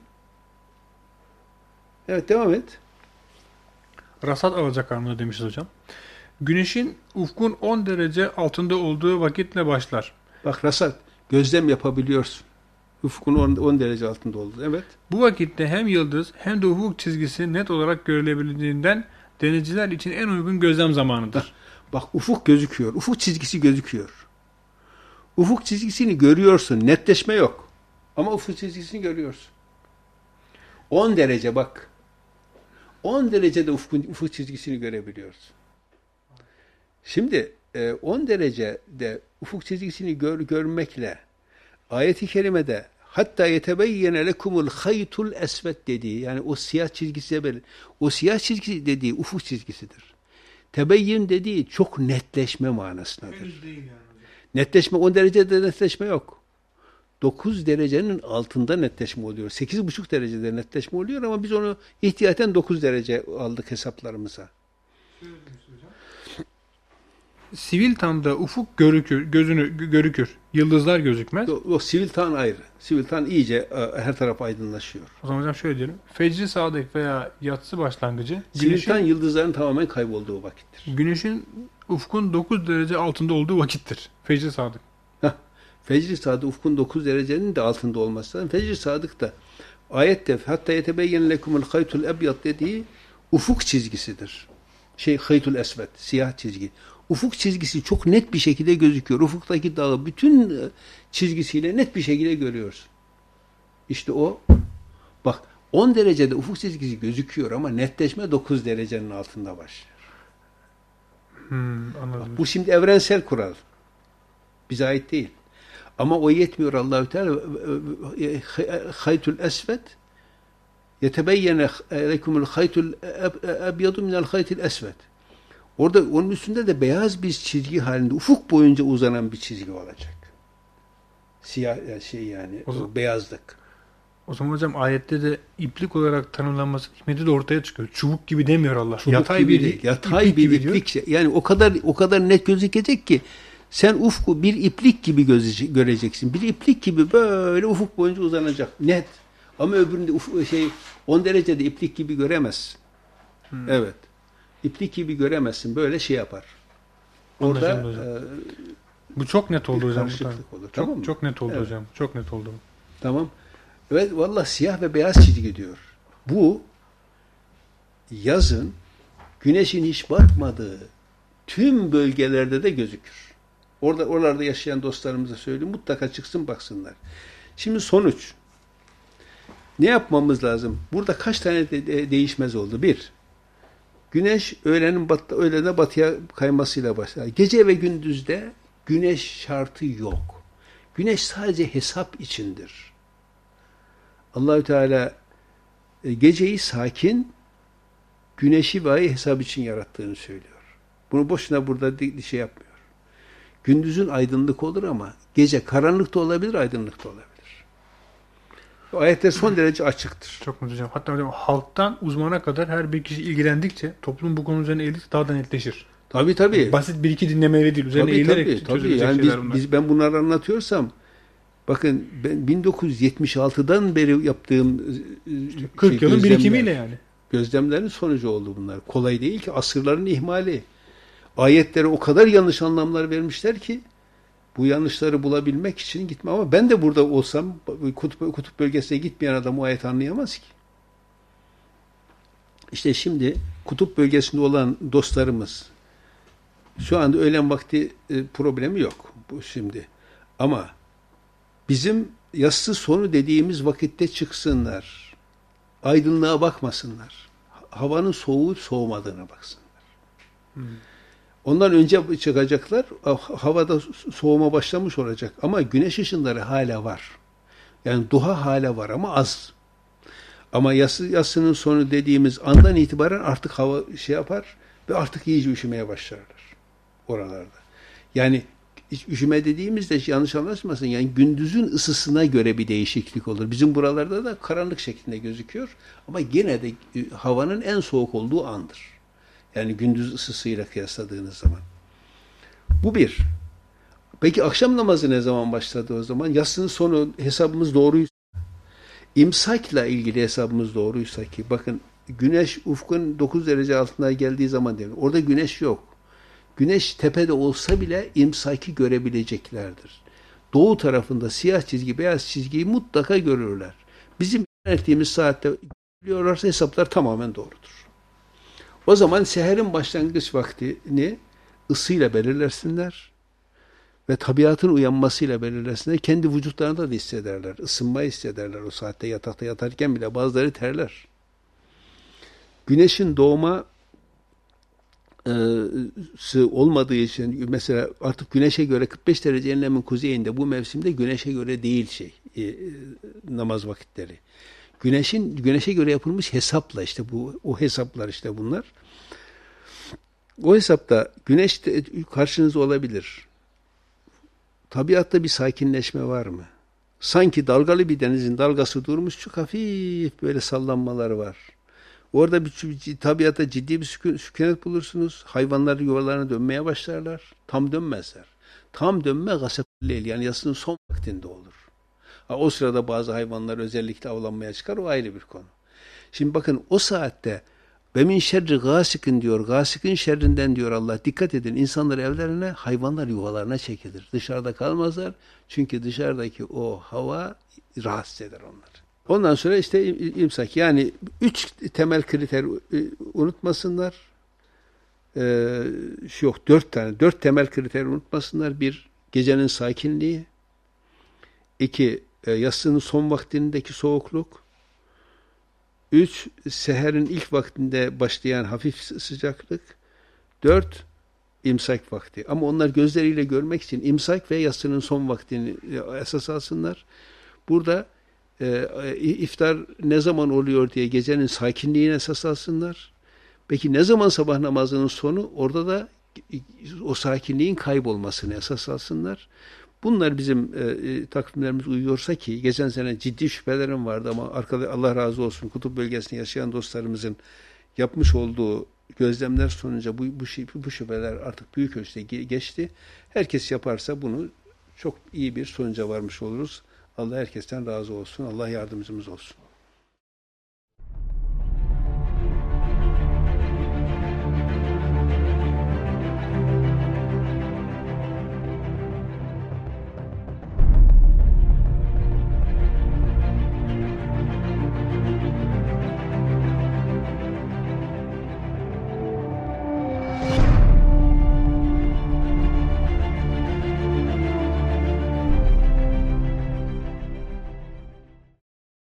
Evet, devam et. Rasat alacakaranlığı demişiz hocam. Güneşin ufkun 10 derece altında olduğu vakitle başlar. Bak Rasat, gözlem yapabiliyorsun. Ufkun 10 derece altında oldu. Evet. Bu vakitte hem yıldız hem de ufuk çizgisi net olarak görülebildiğinden denizciler için en uygun gözlem zamanıdır. Bak ufuk gözüküyor. Ufuk çizgisi gözüküyor. Ufuk çizgisini görüyorsun. Netleşme yok. Ama ufuk çizgisini görüyorsun. 10 derece bak. 10 derecede ufuk çizgisini görebiliyoruz. Şimdi 10 derecede ufuk çizgisini görmekle ayet-i kerimede hatta yetebeyyene lekumul haytul esvet dediği, yani o siyah çizgisi belli. O siyah çizgisi dediği ufuk çizgisidir. Tebeyyin dediği çok netleşme manasındadır. Netleşme 10 derecede netleşme yok. 9 derecenin altında netleşme oluyor. 8,5 derecede netleşme oluyor ama biz onu ihtiyaten 9 derece aldık hesaplarımıza. Sivil tamda ufuk görükür. Yıldızlar gözükmez. O sivil tan ayrı. Sivil tan iyice her taraf aydınlaşıyor. O zaman hocam şöyle diyelim. Fecri sadık veya yatsı başlangıcı Sivil tan yıldızların tamamen kaybolduğu vakittir. Güneşin ufkun 9 derece altında olduğu vakittir. Fecri sadık. Fecri sadık ufkun 9 derecenin de altında olması lazım. Fecri sadık da ayette hatta yetebeyyen lekumul haytul ebyad dediği ufuk çizgisidir. Haytul esvet, siyah çizgi. Ufuk çizgisi çok net bir şekilde gözüküyor. Ufuktaki dağı bütün çizgisiyle net bir şekilde görüyorsun. İşte o. Bak 10 derecede ufuk çizgisi gözüküyor ama netleşme 9 derecenin altında başlıyor. Anladım. Bak, bu şimdi evrensel kural. Bize ait değil. Ama o yetmiyor Allahü Teala. Haytul esvet yetebeyyene lekumul haytul ebyadu minel haytil esvet. Orada onun üstünde de beyaz bir çizgi halinde ufuk boyunca uzanan bir çizgi olacak. Siyah yani o beyazlık. O zaman hocam ayette de iplik olarak tanımlanması hikmeti de ortaya çıkıyor. Çubuk gibi demiyor Allah. Çubuk yatay gibi değil. Yatay bir iplik. Yani o kadar net gözükecek ki sen ufku bir iplik gibi göreceksin. Bir iplik gibi böyle ufuk boyunca uzanacak. Net. Ama öbüründe 10 derecede iplik gibi göremezsin. Evet. İplik gibi göremezsin. Böyle yapar. Orada bu çok net oldu hocam. Olur. Tamam mı? Çok net oldu hocam. Çok net oldu. Tamam. Evet, vallahi siyah ve beyaz çizgi diyor. Bu yazın güneşin hiç batmadığı tüm bölgelerde de gözükür. Oralarda yaşayan dostlarımıza söyleyeyim. Mutlaka çıksın baksınlar. Şimdi sonuç. Ne yapmamız lazım? Burada kaç tane değişmez oldu? Bir, güneş öğlene batıya kaymasıyla başlar. Gece ve gündüzde güneş şartı yok. Güneş sadece hesap içindir. Allahü Teala geceyi sakin, güneşi ve ayı hesap için yarattığını söylüyor. Bunu boşuna burada yapmıyor. Gündüzün aydınlık olur ama gece karanlık da olabilir, aydınlık da olabilir. O ayetler son derece açıktır. Çok mutlu hocam. Hatta hocam halktan uzmana kadar her bir kişi ilgilendikçe toplum bu konu üzerine eğilikse daha da netleşir. Tabii. Basit bir iki dinlemeyle değil. Üzerine eğilerek tabii. Yani ben bunları anlatıyorsam bakın ben 1976'dan beri yaptığım 40 yılın birikimiyle yani. Gözlemlerin sonucu oldu bunlar. Kolay değil ki. Asırların ihmali. Ayetlere o kadar yanlış anlamlar vermişler ki bu yanlışları bulabilmek için gitme. Ama ben de burada olsam kutup bölgesine gitmeyen adam o ayeti anlayamaz ki. İşte şimdi kutup bölgesinde olan dostlarımız şu anda öğlen vakti problemi yok bu şimdi. Ama bizim yassı sonu dediğimiz vakitte çıksınlar. Aydınlığa bakmasınlar. Havanın soğuğu soğumadığına baksınlar. Ondan önce çıkacaklar. Havada soğuma başlamış olacak. Ama güneş ışınları hala var. Yani duha hala var ama az. Ama yassının sonu dediğimiz andan itibaren artık hava yapar ve artık iyice üşümeye başlarlar oralarda. Yani üşüme dediğimizde yanlış anlaşılmasın. Yani gündüzün ısısına göre bir değişiklik olur. Bizim buralarda da karanlık şeklinde gözüküyor. Ama gene de havanın en soğuk olduğu andır. Yani gündüz ısısıyla kıyasladığınız zaman. Bu bir. Peki akşam namazı ne zaman başladı o zaman? Yatsının sonu hesabımız doğruysa, imsakla ilgili hesabımız doğruysa ki bakın güneş ufkun 9 derece altına geldiği zaman değil. Orada güneş yok. Güneş tepede olsa bile imsaki görebileceklerdir. Doğu tarafında siyah çizgi, beyaz çizgiyi mutlaka görürler. Bizim ettiğimiz saatte biliyorlarsa hesaplar tamamen doğrudur. O zaman seherin başlangıç vaktini ısıyla belirlersinler ve tabiatın uyanmasıyla belirlesinler. Kendi vücutlarında da hissederler. Isınmayı hissederler o saatte yatakta yatarken bile bazıları terler. Güneşin doğma olmadığı için mesela artık güneşe göre 45 derece enlemin kuzeyinde bu mevsimde güneşe göre değil namaz vakitleri. Güneşe göre yapılmış hesapla işte o hesaplar işte bunlar. O hesapta güneş karşınızda olabilir. Tabiatta bir sakinleşme var mı? Sanki dalgalı bir denizin dalgası durmuş, çok hafif böyle sallanmalar var. Orada tabiatta ciddi bir sükunet bulursunuz. Hayvanlar yuvalarına dönmeye başlarlar. Tam dönmezler. Tam dönme gasakul yani yasının son vaktinde olur. O sırada bazı hayvanlar özellikle avlanmaya çıkar. O ayrı bir konu. Şimdi bakın o saatte ve min şerri gasikin diyor. Gasikin şerrinden diyor Allah. Dikkat edin, insanlar evlerine, hayvanlar yuvalarına çekilir. Dışarıda kalmazlar. Çünkü dışarıdaki o hava rahatsız eder onları. Ondan sonra işte imsak. Yani 3 temel kriter unutmasınlar. Yok 4 tane. 4 temel kriter unutmasınlar. 1, gecenin sakinliği. 2, yatsının son vaktindeki soğukluk. 3, seherin ilk vaktinde başlayan hafif sıcaklık. 4, imsak vakti. Ama onlar gözleriyle görmek için imsak ve yatsının son vaktini esas alsınlar. Burada iftar ne zaman oluyor diye gecenin sakinliğine esas alsınlar. Peki ne zaman sabah namazının sonu? Orada da o sakinliğin kaybolmasını esas alsınlar. Bunlar bizim takvimlerimiz uyuyorsa ki geçen sene ciddi şüphelerim vardı ama Allah razı olsun kutup bölgesinde yaşayan dostlarımızın yapmış olduğu gözlemler sonucu bu şüpheler artık büyük ölçüde geçti. Herkes yaparsa bunu çok iyi bir sonuca varmış oluruz. Allah herkesten razı olsun. Allah yardımcımız olsun.